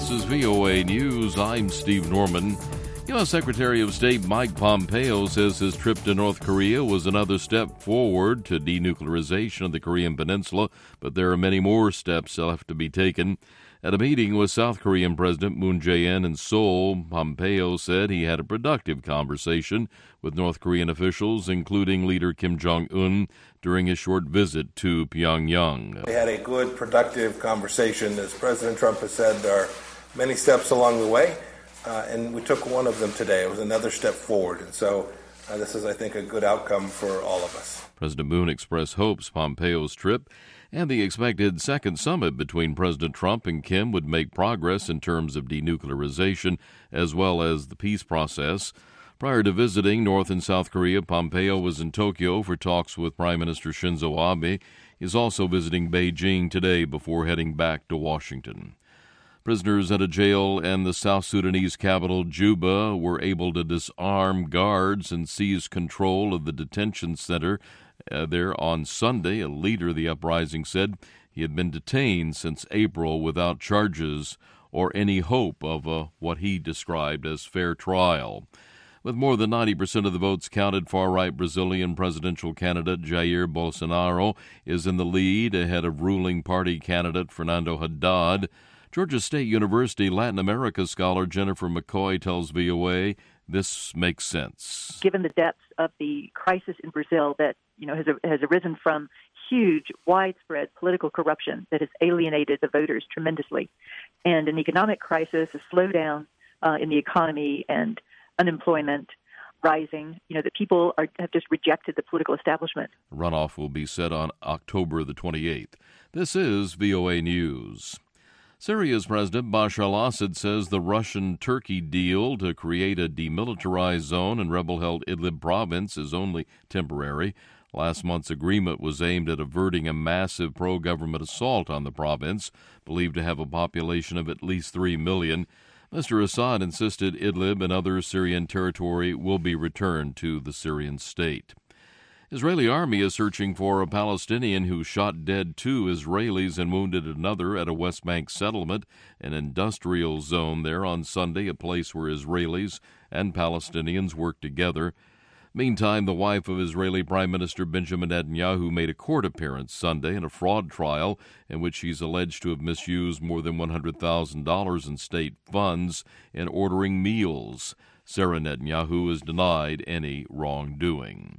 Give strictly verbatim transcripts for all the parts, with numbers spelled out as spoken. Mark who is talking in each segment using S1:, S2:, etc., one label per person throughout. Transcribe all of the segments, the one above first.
S1: This is V O A News. I'm Steve Norman. U S. Secretary of State Mike Pompeo says his trip to North Korea was another step forward to denuclearization of the Korean Peninsula, but there are many more steps left to be taken. At a meeting with South Korean President Moon Jae-in in Seoul, Pompeo said he had a productive conversation with North Korean officials, including leader Kim Jong-un, during his short visit to Pyongyang.
S2: We had a good, productive conversation. As President Trump has said, there are many steps along the way, uh, and we took one of them today. It was another step forward, and so uh, this is, I think, a good outcome for all of us.
S1: President Moon expressed hopes Pompeo's trip and the expected second summit between President Trump and Kim would make progress in terms of denuclearization as well as the peace process. Prior to visiting North and South Korea, Pompeo was in Tokyo for talks with Prime Minister Shinzo Abe. He is also visiting Beijing today before heading back to Washington. Prisoners at a jail in the South Sudanese capital, Juba, were able to disarm guards and seize control of the detention center uh, there on Sunday. A leader of the uprising said he had been detained since April without charges or any hope of a, what he described as fair trial. With more than ninety percent of the votes counted, far-right Brazilian presidential candidate Jair Bolsonaro is in the lead ahead of ruling party candidate Fernando Haddad. Georgia State University Latin America scholar Jennifer McCoy tells V O A this makes sense.
S3: Given the depths of the crisis in Brazil that, you know, has, has arisen from huge, widespread political corruption that has alienated the voters tremendously, and an economic crisis, a slowdown uh, in the economy, and unemployment rising, you know, that people are, have just rejected the political establishment.
S1: Runoff will be set on October the twenty-eighth. This is V O A News. Syria's President Bashar al-Assad says the Russian-Turkey deal to create a demilitarized zone in rebel-held Idlib province is only temporary. Last month's agreement was aimed at averting a massive pro-government assault on the province, believed to have a population of at least three million. Mister Assad insisted Idlib and other Syrian territory will be returned to the Syrian state. Israeli army is searching for a Palestinian who shot dead two Israelis and wounded another at a West Bank settlement, an industrial zone there on Sunday, a place where Israelis and Palestinians work together. Meantime, the wife of Israeli Prime Minister Benjamin Netanyahu made a court appearance Sunday in a fraud trial in which she's alleged to have misused more than one hundred thousand dollars in state funds in ordering meals. Sarah Netanyahu has denied any wrongdoing.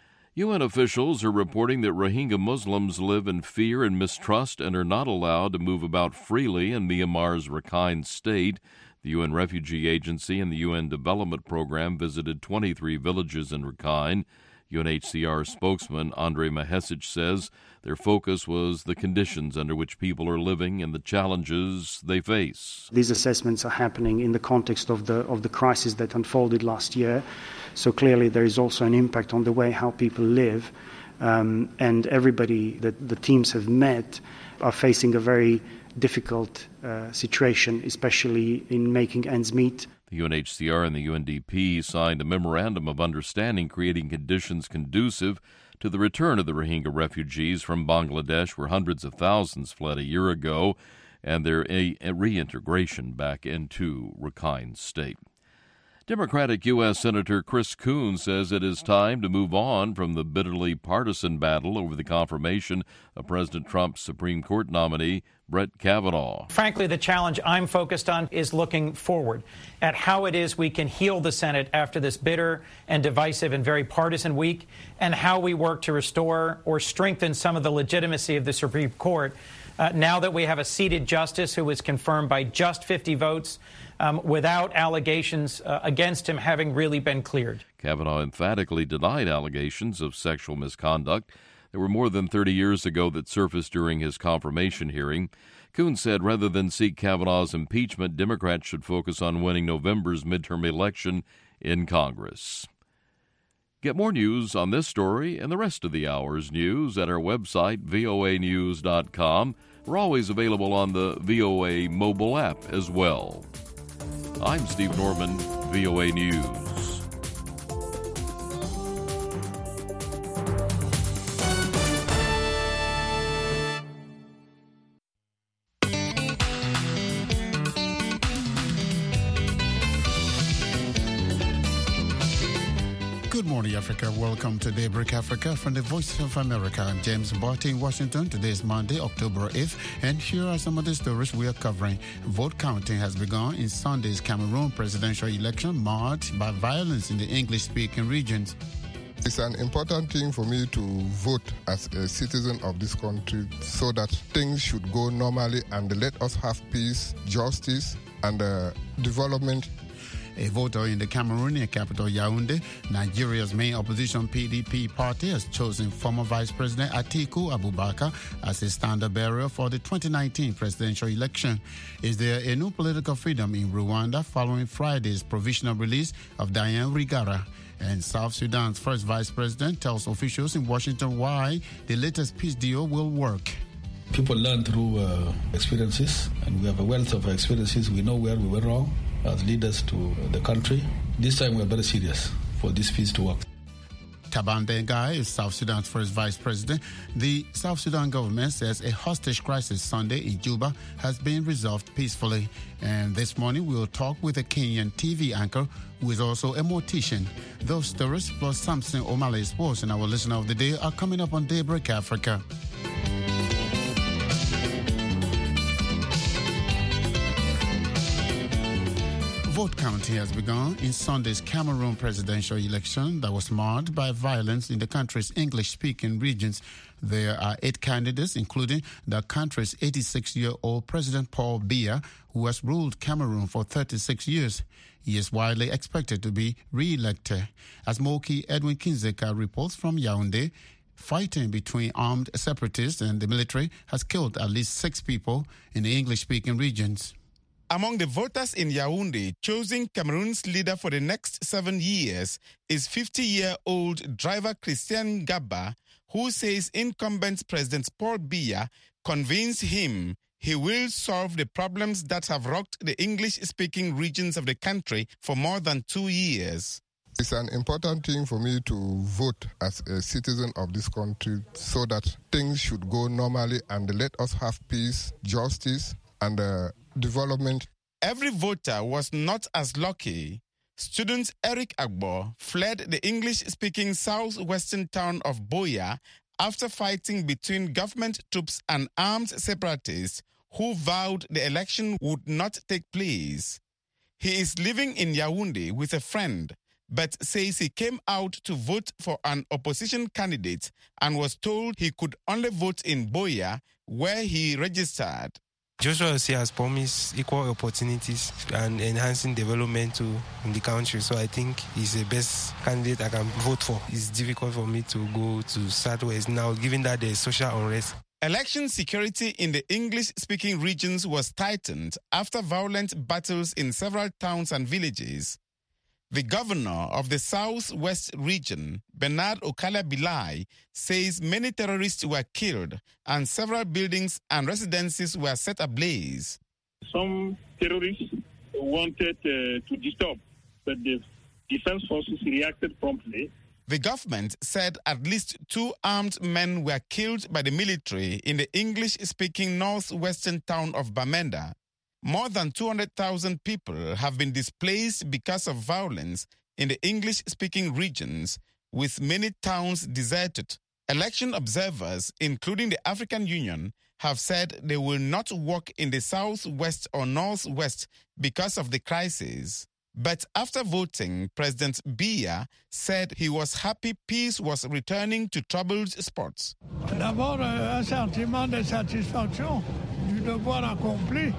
S1: U N officials are reporting that Rohingya Muslims live in fear and mistrust and are not allowed to move about freely in Myanmar's Rakhine state. The U N Refugee Agency and the U N Development Program visited twenty-three villages in Rakhine. U N H C R spokesman Andrei Mahesic says their focus was the conditions under which people are living and the challenges they face.
S4: These assessments are happening in the context of the of the crisis that unfolded last year. So clearly there is also an impact on the way how people live. Um, and everybody that the teams have met are facing a very difficult uh, situation, especially in making ends meet.
S1: The U N H C R and the U N D P signed a memorandum of understanding creating conditions conducive to the return of the Rohingya refugees from Bangladesh, where hundreds of thousands fled a year ago, and their a- a reintegration back into Rakhine State. Democratic U S. Senator Chris Coons says it is time to move on from the bitterly partisan battle over the confirmation of President Trump's Supreme Court nominee, Brett Kavanaugh.
S5: Frankly, the challenge I'm focused on is looking forward at how it is we can heal the Senate after this bitter and divisive and very partisan week, and how we work to restore or strengthen some of the legitimacy of the Supreme Court uh, now that we have a seated justice who was confirmed by just fifty votes um, without allegations uh, against him having really been cleared.
S1: Kavanaugh emphatically denied allegations of sexual misconduct that were more than thirty years ago that surfaced during his confirmation hearing. Coons said rather than seek Kavanaugh's impeachment, Democrats should focus on winning November's midterm election in Congress. Get more news on this story and the rest of the hour's news at our website, V O A news dot com. We're always available on the V O A mobile app as well. I'm Steve Norman, V O A News.
S6: morning, Africa. Welcome to Daybreak Africa from the Voice of America. I'm James Barty in Washington. Today is Monday, October eighth, and here are some of the stories we are covering. Vote counting has begun in Sunday's Cameroon presidential election, marred by violence in the English-speaking regions.
S7: It's an important thing for me to vote as a citizen of this country so that things should go normally and let us have peace, justice, and uh, development.
S6: A voter in the Cameroonian capital, Yaoundé, Nigeria's main opposition P D P party, has chosen former Vice President Atiku Abubakar as a standard-bearer for the twenty nineteen presidential election. Is there a new political freedom in Rwanda following Friday's provisional release of Diane Rwigara? And South Sudan's first Vice President tells officials in Washington why the latest peace deal will work.
S8: People learn through uh, experiences, and we have a wealth of experiences. We know where we were wrong as leaders to the country. This time we are very serious for this peace to work.
S6: Taban Dengai is South Sudan's first vice president. The South Sudan government says a hostage crisis Sunday in Juba has been resolved peacefully. And this morning we'll talk with a Kenyan T V anchor who is also a mortician. Those stories plus Samson O'Malley Sports and our listener of the day are coming up on Daybreak Africa. Vote counting has begun in Sunday's Cameroon presidential election that was marred by violence in the country's English-speaking regions. There are eight candidates, including the country's eighty-six-year-old President Paul Biya, who has ruled Cameroon for thirty-six years. He is widely expected to be re-elected. As Moki Edwin Kinzeka reports from Yaoundé, fighting between armed separatists and the military has killed at least six people in the English-speaking regions.
S9: Among the voters in Yaoundé choosing Cameroon's leader for the next seven years is fifty-year-old driver Christian Gaba, who says incumbent President Paul Biya convinced him he will solve the problems that have rocked the English-speaking regions of the country for more than two years.
S7: It's an important thing for me to vote as a citizen of this country so that things should go normally and let us have peace, justice, and uh, development.
S9: Every voter was not as lucky. Student Eric Agbo fled the English-speaking southwestern town of Boya after fighting between government troops and armed separatists who vowed the election would not take place. He is living in Yaoundé with a friend, but says he came out to vote for an opposition candidate and was told he could only vote in Boya, where he registered.
S10: Joshua Osei has promised equal opportunities and enhancing development to in the country. So I think he's the best candidate I can vote for. It's difficult for me to go to Southwest now, given that there's social unrest.
S9: Election security in the English-speaking regions was tightened after violent battles in several towns and villages. The governor of the Southwest region, Bernard Okala Bilai, says many terrorists were killed and several buildings and residences were set ablaze.
S11: Some terrorists wanted uh, to disturb, but the defense forces reacted promptly.
S9: The government said at least two armed men were killed by the military in the English-speaking northwestern town of Bamenda. More than two hundred thousand people have been displaced because of violence in the English-speaking regions, with many towns deserted. Election observers, including the African Union, have said they will not work in the southwest or northwest because of the crisis. But after voting, President Biya said he was happy peace was returning to troubled spots.
S12: D'abord, un sentiment de satisfaction du devoir accompli.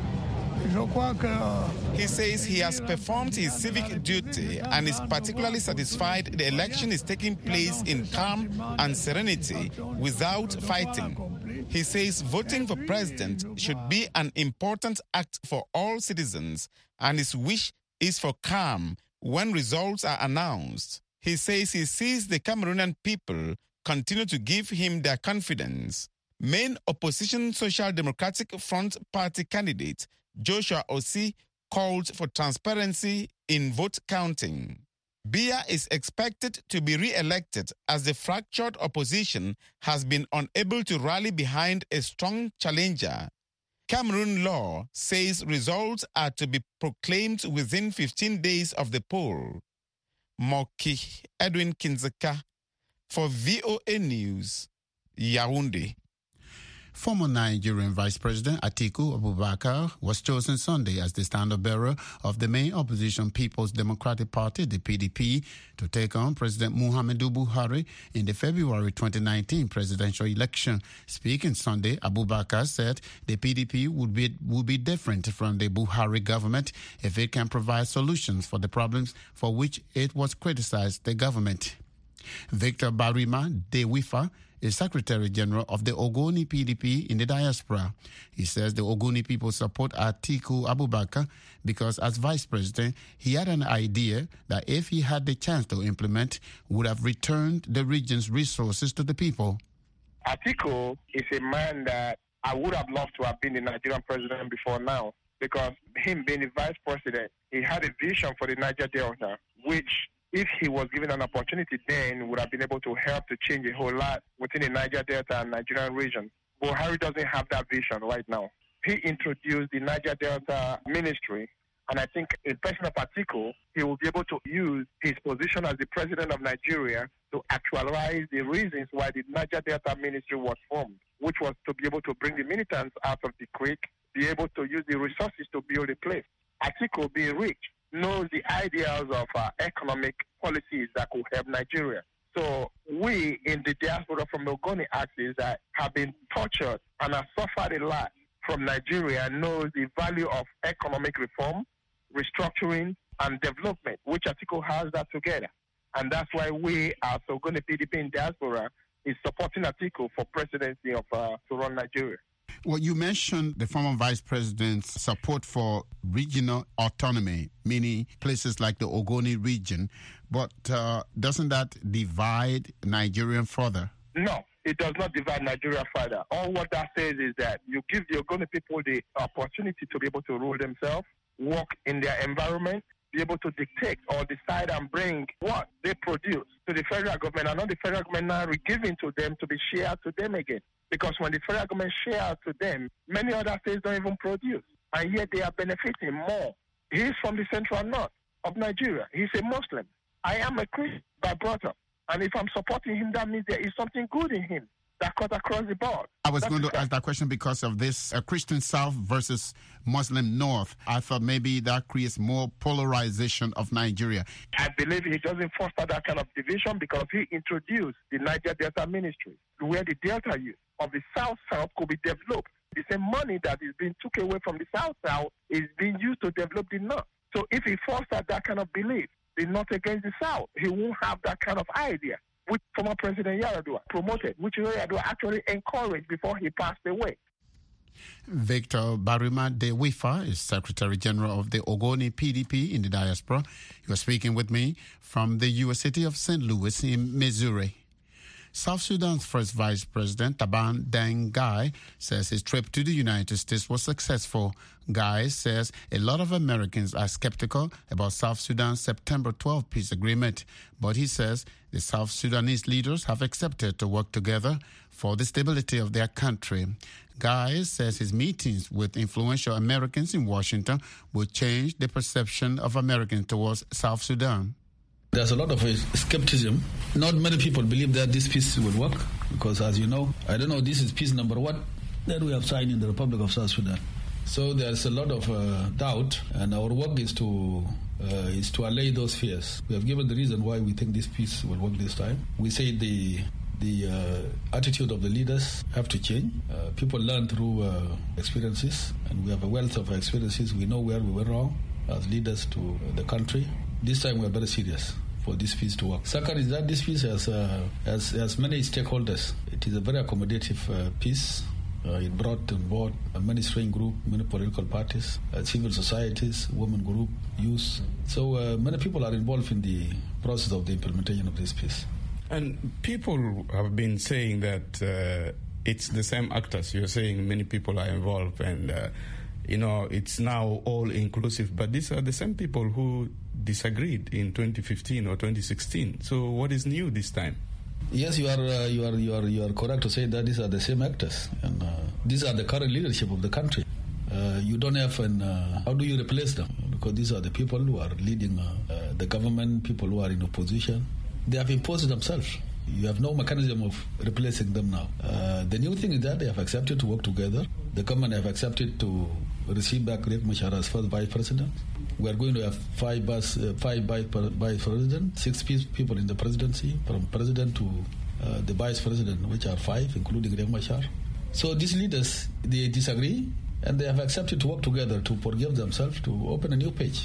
S9: He says he has performed his civic duty and is particularly satisfied the election is taking place in calm and serenity without fighting. He says voting for president should be an important act for all citizens, and his wish is for calm when results are announced. He says he sees the Cameroonian people continue to give him their confidence. Main opposition Social Democratic Front Party candidate Joshua Osei called for transparency in vote counting. Biya is expected to be re-elected as the fractured opposition has been unable to rally behind a strong challenger. Cameroon law says results are to be proclaimed within fifteen days of the poll. Moki Edwin Kinzeka for V O A News, Yaoundé.
S6: Former Nigerian Vice President Atiku Abubakar was chosen Sunday as the standard-bearer of the main opposition People's Democratic Party, the P D P, to take on President Muhammadu Buhari in the February twenty nineteen presidential election. Speaking Sunday, Abubakar said the P D P would be, would be different from the Buhari government if it can provide solutions for the problems for which it was criticized the government. Victor Barima Dewifa is Secretary General of the Ogoni P D P in the diaspora. He says the Ogoni people support Atiku Abubakar because as Vice President, he had an idea that if he had the chance to implement, would have returned the region's resources to the people.
S13: Atiku is a man that I would have loved to have been the Nigerian president before now, because him being the Vice President, he had a vision for the Niger Delta, which if he was given an opportunity then, would have been able to help to change a whole lot within the Niger Delta and Nigerian region. Buhari doesn't have that vision right now. He introduced the Niger Delta Ministry, and I think in person of Atiku, he will be able to use his position as the president of Nigeria to actualize the reasons why the Niger Delta Ministry was formed, which was to be able to bring the militants out of the creek, be able to use the resources to build a place. Atiku, being rich, knows the ideas of uh, economic policies that could help Nigeria. So we in the diaspora from the Ogoni axis that have been tortured and have suffered a lot from Nigeria knows the value of economic reform, restructuring, and development, which Atiku has that together. And that's why we as Ogoni P D P in diaspora is supporting Atiku for presidency of uh, to run Nigeria.
S6: Well, you mentioned the former vice president's support for regional autonomy, meaning places like the Ogoni region, but uh, doesn't that divide Nigeria further?
S13: No, it does not divide Nigeria further. All what that says is that you give the Ogoni people the opportunity to be able to rule themselves, work in their environment, be able to dictate or decide and bring what they produce to the federal government, and not the federal government now giving to them to be shared to them again. Because when the federal government shares to them, many other states don't even produce, and yet they are benefiting more. He's from the central north of Nigeria. He's a Muslim. I am a Christian by birth, and if I'm supporting him, that means there is something good in him that cuts across the board.
S6: I was
S13: That's
S6: going to
S13: exactly.
S6: ask that question because of this uh, Christian South versus Muslim North. I thought maybe that creates more polarization of Nigeria.
S13: I believe he doesn't foster that kind of division because he introduced the Niger Delta Ministry, where the Delta youth of the South-South could be developed. The same money that is being took away from the South-South is being used to develop the North. So if he fosters that kind of belief, the North against the South, he won't have that kind of idea, which former President Yar'Adua promoted, which Yar'Adua actually encouraged before he passed away.
S6: Victor Barima Dewifa is Secretary General of the Ogoni P D P in the diaspora. He was speaking with me from the U S city of Saint Louis in Missouri. South Sudan's first Vice President, Taban Deng Gai, says his trip to the United States was successful. Gai says a lot of Americans are skeptical about South Sudan's September twelfth peace agreement, but he says the South Sudanese leaders have accepted to work together for the stability of their country. Gai says his meetings with influential Americans in Washington will change the perception of Americans towards South Sudan.
S8: There's a lot of skepticism. Not many people believe that this peace will work because, as you know, I don't know, this is peace number one that we have signed in the Republic of South Sudan. So there's a lot of uh, doubt, and our work is to uh, is to allay those fears. We have given the reason why we think this peace will work this time. We say the the uh, attitude of the leaders have to change. Uh, people learn through uh, experiences, and we have a wealth of experiences. We know where we were wrong as leaders to the country. This time we are very serious for this peace to work. Second is that this peace has, uh, has, has many stakeholders. It is a very accommodative uh, peace. Uh, it brought on board many strong groups, many political parties, uh, civil societies, women group, youth. So uh, many people are involved in the process of the implementation of this peace.
S14: And people have been saying that uh, it's the same actors. You're saying many people are involved and, uh, you know, it's now all inclusive. But these are the same people who disagreed in twenty fifteen or twenty sixteen. So what is new this time?
S8: Yes, you are uh, you are you are you are correct to say that these are the same actors, and uh, these are the current leadership of the country. Uh, you don't have an uh, how do you replace them? Because these are the people who are leading uh, uh, the the government, people who are in opposition. They have imposed themselves. You have no mechanism of replacing them now. Uh, the new thing is that they have accepted to work together. The government have accepted to receive back Riek Machar as first vice president. We are going to have five vice, uh, five vice president, six people in the presidency, from president to uh, the vice president, which are five, including Riek Machar. So these leaders, they disagree, and they have accepted to work together to forgive themselves, to open a new page.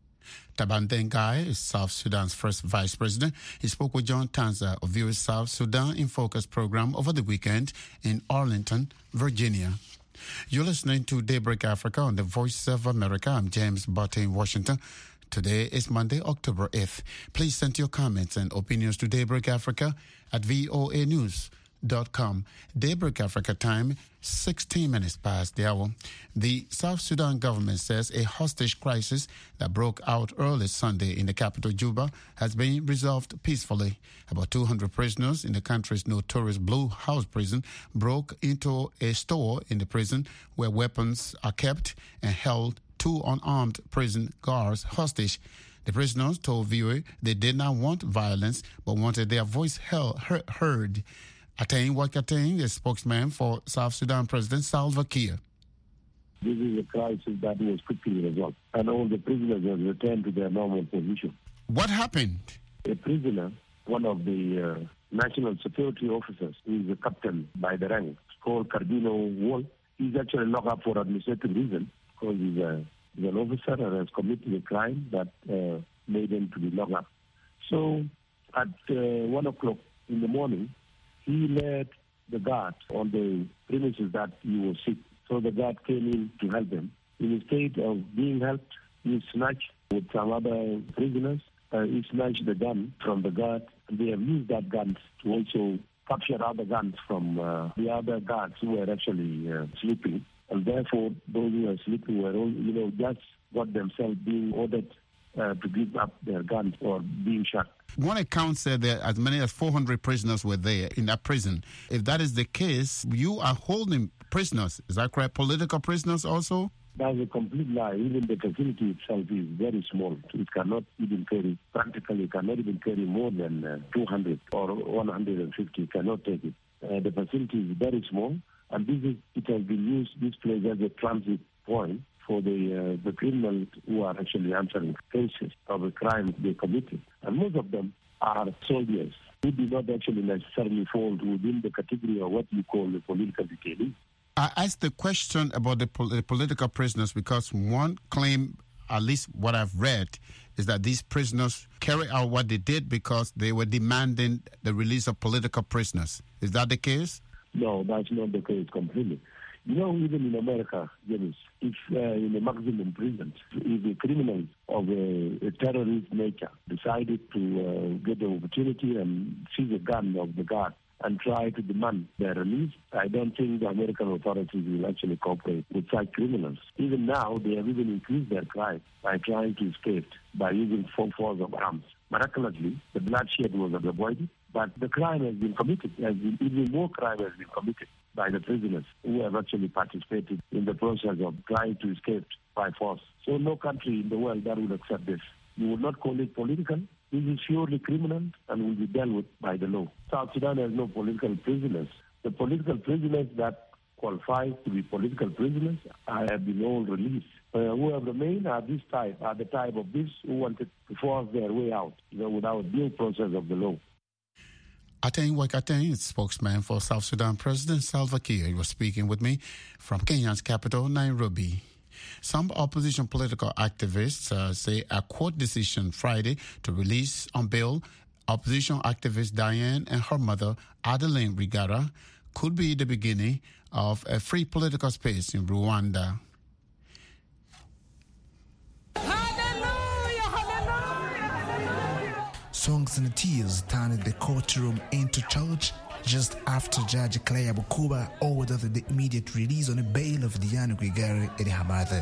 S6: Taban Dengai is South Sudan's first vice president. He spoke with John Tanza of V O A South Sudan in Focus program over the weekend in Arlington, Virginia. You're listening to Daybreak Africa on the Voice of America. I'm James Butte in Washington. Today is Monday, October eighth. Please send your comments and opinions to Daybreak Africa at V O A news dot com. Daybreak Africa time, sixteen minutes past the hour. The South Sudan government says a hostage crisis that broke out early Sunday in the capital, Juba, has been resolved peacefully. About two hundred prisoners in the country's notorious Blue House prison broke into a store in the prison where weapons are kept and held two unarmed prison guards hostage. The prisoners told V O A they did not want violence but wanted their voice held, heard. Ateng Wakateng, the spokesman for South Sudan President Salva Kiir.
S15: This is a crisis that was quickly resolved, and all the prisoners have returned to their normal position.
S6: What happened?
S15: A prisoner, one of the uh, national security officers, who is a captain by the rank, called Cardino Wall, he's actually locked up for administrative reasons because he's, a, he's an officer and has committed a crime that uh, made him to be locked up. So at uh, one o'clock in the morning, he led the guard on the premises that he was sick. So the guard came in to help him. In the state of being helped, he snatched with some other prisoners. Uh, he snatched the gun from the guard. They have used that gun to also capture other guns from uh, the other guards who were actually uh, sleeping. And therefore, those who were sleeping were all, you know, just got themselves being ordered uh, to give up their guns or being shot.
S6: One account said that as many as four hundred prisoners were there in that prison. If that is the case, you are holding prisoners. Is that correct? Political prisoners also?
S15: That's a complete lie. Even the facility itself is very small. It cannot even carry, practically cannot even carry more than uh, two hundred or one hundred fifty. It cannot take it. Uh, the facility is very small, and this is, it has been used, this place, as a transit point for the uh, the criminals who are actually answering cases of a crime they committed. And most of them are soldiers who do not actually necessarily fall within the category of what you call the political detainees.
S6: I asked the question about the, pol- the political prisoners because one claim, at least what I've read, is that these prisoners carry out what they did because they were demanding the release of political prisoners. Is that the case?
S15: No, that's not the case completely. You know, even in America, James, if uh, in a maximum prison, if a criminal of a, a terrorist nature decided to uh, get the opportunity and seize a gun of the guard and try to demand their release, I don't think the American authorities will actually cooperate with such criminals. Even now, they have even increased their crime by trying to escape by using full force of arms. Miraculously, the bloodshed was avoided, but the crime has been committed. Has been, even more crime has been committed by the prisoners who have actually participated in the process of trying to escape by force. So no country in the world that will accept this. You would not call it political. This is purely criminal and will be dealt with by the law. South Sudan has no political prisoners. The political prisoners that qualify to be political prisoners have been all released. Uh, who have remained are this type, are the type of this who wanted to force their way out, you know, without due process of the law.
S6: Ateng Wakateng is spokesman for South Sudan President Salva Kiir. He was speaking with me from Kenya's capital, Nairobi. Some opposition political activists uh, say a court decision Friday to release on bail opposition activist Diane and her mother, Adeline Rigara, could be the beginning of a free political space in Rwanda.
S16: Songs and tears turned the courtroom into church just after Judge Claire Bukuba ordered the immediate release on a bail of Diane Rwigara and her mother.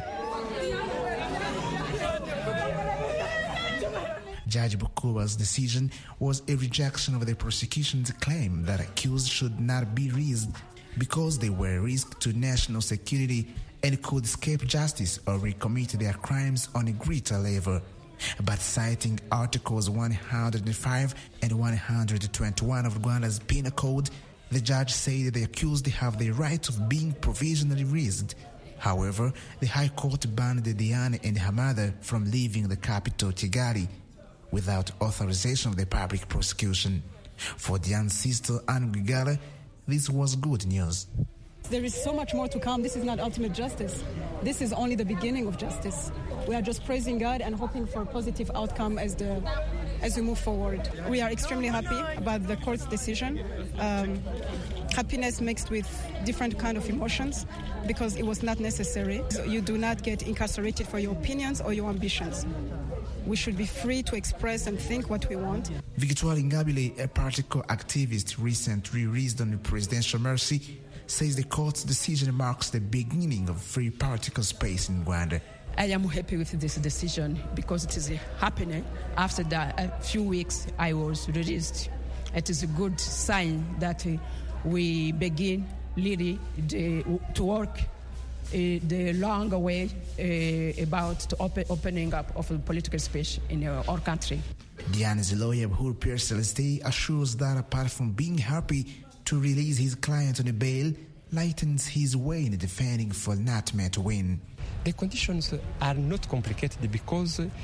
S16: Judge Bukuba's decision was a rejection of the prosecution's claim that accused should not be released because they were a risk to national security and could escape justice or recommit their crimes on a greater level. But citing Articles one hundred five and one hundred twenty-one of Rwanda's Penal Code, the judge said the accused have the right of being provisionally released. However, the High Court banned Diane and her mother from leaving the capital, Kigali, without authorization of the public prosecution. For Diane's sister, Anne Rwigara, this was good news.
S17: There is so much more to come. This is not ultimate justice. This is only the beginning of justice. We are just praising God and hoping for a positive outcome as the as we move forward. We are extremely happy about the court's decision. Um, happiness mixed with different kind of emotions because it was not necessary. So you do not get incarcerated for your opinions or your ambitions. We should be free to express and think what we want.
S16: Victoire Ingabire, a political activist recently released on the presidential mercy, says the court's decision marks the beginning of free political space in Rwanda.
S18: I am happy with this decision because it is happening after that a few weeks I was released. It is a good sign that uh, we begin really the, to work uh, the long way uh, about the open, opening up of the political space in uh, our country.
S16: Diane's lawyer, Hur Pierre Celeste, assures that apart from being happy to release his client on a bail, lightens his way in defending for Natme to win.
S19: The conditions are not complicated because uh,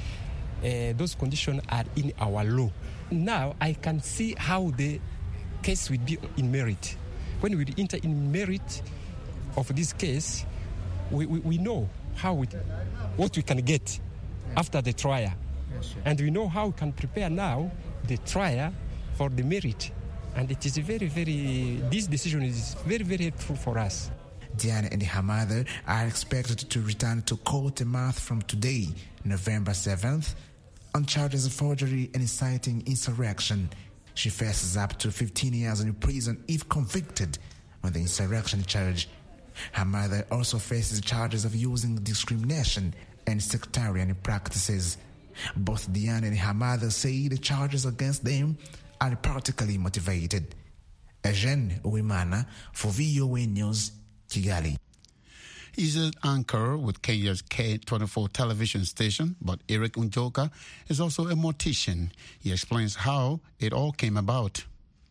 S19: those conditions are in our law. Now I can see how the case will be in merit. When we enter in merit of this case, we, we, we know how we, what we can get after the trial. Yes, and we know how we can prepare now the trial for the merit. And it is very, very, this decision is very, very helpful for us.
S16: Diane and her mother are expected to return to court a month from today, November seventh, on charges of forgery and inciting insurrection. She faces up to fifteen years in prison if convicted on the insurrection charge. Her mother also faces charges of using discrimination and sectarian practices. Both Diane and her mother say the charges against them are politically motivated. Eugene Uwimana for V O A News, Kigali.
S6: He's an anchor with Kenya's K twenty-four television station, but Eric Unjoka is also a mortician. He explains how it all came about.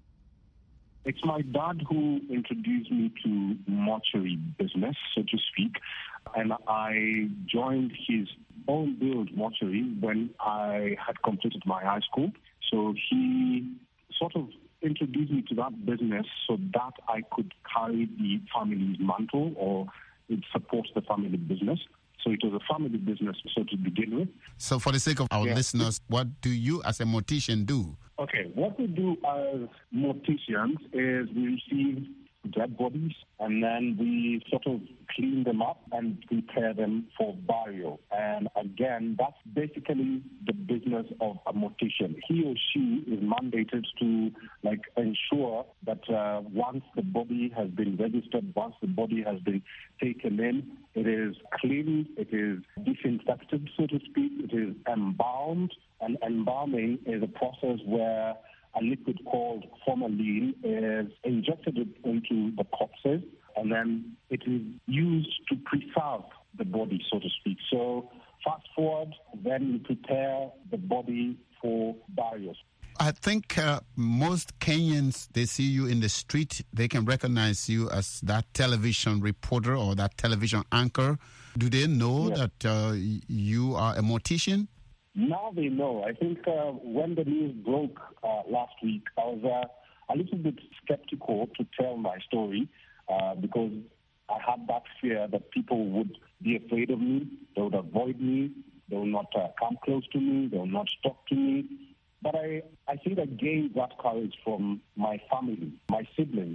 S20: It's my dad who introduced me to mortuary business, so to speak, and I joined his own build mortuary when I had completed my high school. So he sort of introduced me to that business so that I could carry the family's mantle, or it supports the family business. So it was a family business, so to begin with.
S6: So for the sake of our
S20: yeah.
S6: listeners, what do you as a mortician do?
S20: Okay, what we do as morticians is we receive dead bodies and then we sort of clean them up and prepare them for burial. And again, that's basically the business of a mortician. He or she is mandated to like ensure that uh, once the body has been registered, once the body has been taken in, it is cleaned, it is disinfected, so to speak, it is embalmed. And embalming is a process where a liquid called formalin is injected into the corpses, and then it is used to preserve the body, so to speak. So fast forward, then you prepare the body for burial.
S6: I think uh, most Kenyans, they see you in the street, they can recognize you as that television reporter or that television anchor. Do they know yes. that uh, you are a mortician?
S20: Now they know. I think uh, when the news broke uh, last week, I was uh, a little bit skeptical to tell my story uh, because I had that fear that people would be afraid of me, they would avoid me, they will not uh, come close to me, they will not talk to me. But I, I think I gained that courage from my family, my siblings.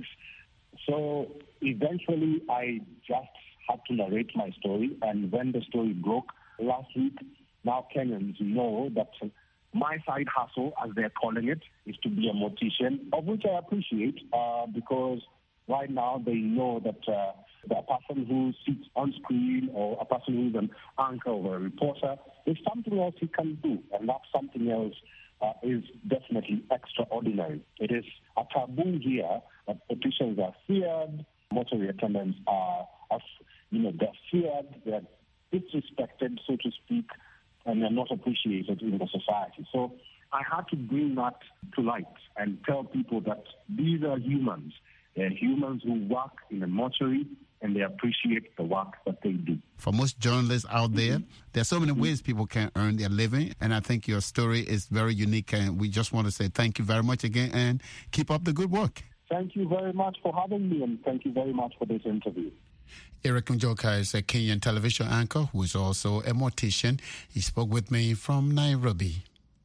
S20: So eventually I just had to narrate my story, and when the story broke last week, now Kenyans know that my side hustle, as they're calling it, is to be a mortician, of which I appreciate uh, because right now they know that uh, the person who sits on screen or a person who's an anchor or a reporter, there's something else he can do, and that something else uh, is definitely extraordinary. It is a taboo here that morticians are feared, mortuary attendants are, are, you know, they're feared, they're disrespected, so to speak. and they're not appreciated in the society. So I had to bring that to light and tell people that these are humans. They're humans who work in a mortuary, and they appreciate the work that they do.
S6: For most journalists out there, there are so many ways people can earn their living, and I think your story is very unique, and we just want to say thank you very much again, and keep up the good work.
S20: Thank you very much for having me, and thank you very much for this interview.
S6: Eric Njoka is a Kenyan television anchor who is also a mortician. He spoke with me from Nairobi.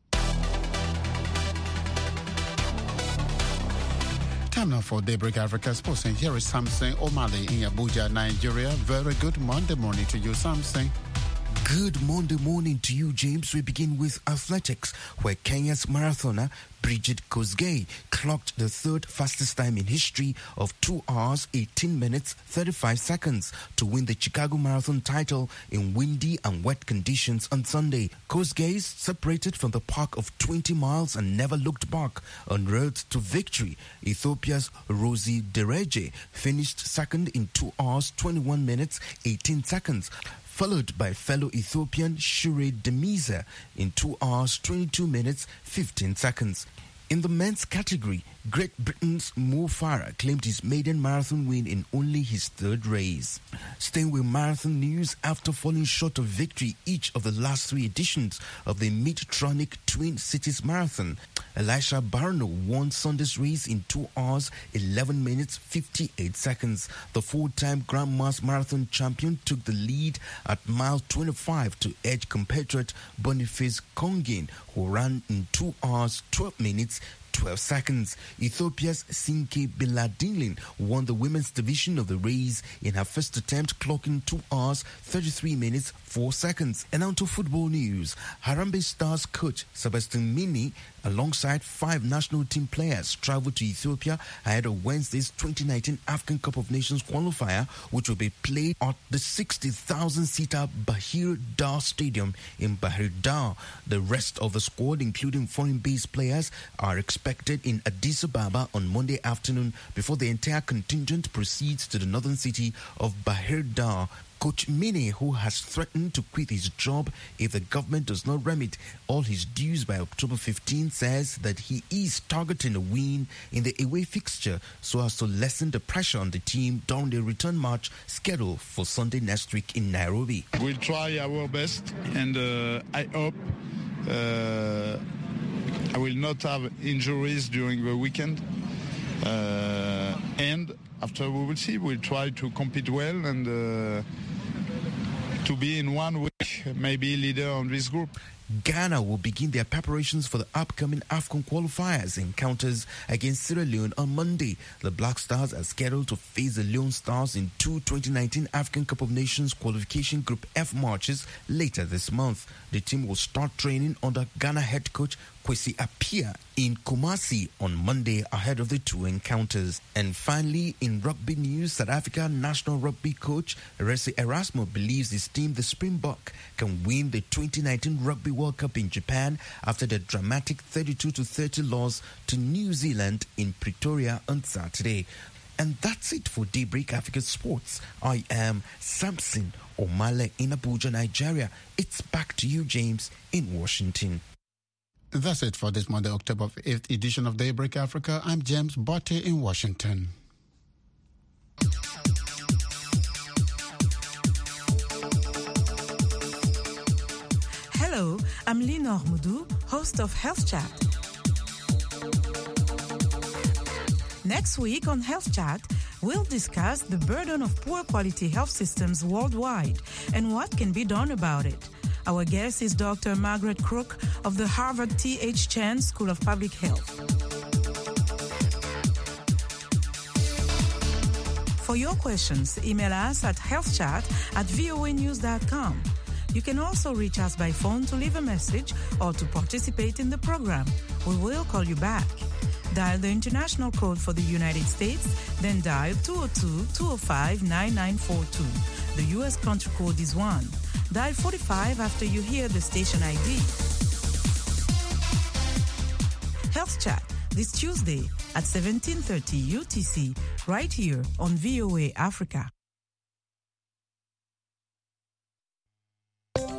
S6: Time now for Daybreak Africa Sports, and here is Samson Omale in Abuja, Nigeria. Very good Monday morning to you, Samson.
S21: Good Monday morning to you, James. We begin with athletics, where Kenya's marathoner Bridget Kosgei clocked the third fastest time in history of two hours, eighteen minutes, thirty-five seconds to win the Chicago Marathon title in windy and wet conditions on Sunday. Kosgei separated from the park of twenty miles and never looked back en route to victory. Ethiopia's Rosie Dereje finished second in two hours, twenty-one minutes, eighteen seconds. Followed by fellow Ethiopian Shure Demiza in two hours, twenty-two minutes, fifteen seconds. In the men's category, Great Britain's Mo Farah claimed his maiden marathon win in only his third race. Staying with marathon news, after falling short of victory each of the last three editions of the Midtronic Twin Cities Marathon, Elisha Barno won Sunday's race in two hours, eleven minutes, fifty-eight seconds. The four-time Grand Mass Marathon champion took the lead at mile twenty-five to edge compatriot Boniface Kongin, who ran in two hours, twelve minutes, twelve seconds. Ethiopia's Sinke Biladilin won the women's division of the race in her first attempt, clocking two hours, thirty-three minutes, four seconds. And on to football news. Harambee Stars coach Sebastian Mini, alongside five national team players, traveled to Ethiopia ahead of Wednesday's twenty nineteen African Cup of Nations qualifier, which will be played at the sixty thousand seater Bahir Dar Stadium in Bahir Dar. The rest of the squad, including foreign-based players, are expected in Addis Ababa on Monday afternoon before the entire contingent proceeds to the northern city of Bahir Dar. Coach Mine, who has threatened to quit his job if the government does not remit all his dues by October fifteenth, says that he is targeting a win in the away fixture so as to lessen the pressure on the team during the return match scheduled for Sunday next week in Nairobi.
S22: We'll try our best, and uh, I hope uh, I will not have injuries during the weekend. Uh, and after we will see, we'll try to compete well and uh, to be in one week, maybe leader on this group.
S21: Ghana will begin their preparations for the upcoming AFCON qualifiers encounters against Sierra Leone on Monday. The Black Stars are scheduled to face the Leone Stars in two twenty nineteen African Cup of Nations qualification Group F matches later this month. The team will start training under Ghana head coach Kwesi Appiah in Kumasi on Monday ahead of the two encounters. And finally, in rugby news, South Africa national rugby coach Resi Erasmo believes his team, the Springbok, can win the twenty nineteen Rugby World Cup in Japan after the dramatic thirty-two to thirty loss to New Zealand in Pretoria on Saturday. And that's it for Daybreak Africa Sports. I am Samson Omale in Abuja, Nigeria. It's back to you, James, in Washington.
S6: That's it for this Monday, October fifth edition of Daybreak Africa. I'm James Botte in Washington.
S23: Hello, I'm Lina Ahmadu, host of Health Chat. Next week on Health Chat, we'll discuss the burden of poor quality health systems worldwide and what can be done about it. Our guest is Doctor Margaret Crook of the Harvard T H Chan School of Public Health. For your questions, email us at healthchat at voa news dot com. You can also reach us by phone to leave a message or to participate in the program. We will call you back. Dial the international code for the United States, then dial two oh two, two oh five, nine nine four two. The U S country code is one. Dial forty-five after you hear the station I D. Health Chat this Tuesday at seventeen thirty U T C, right here on V O A Africa.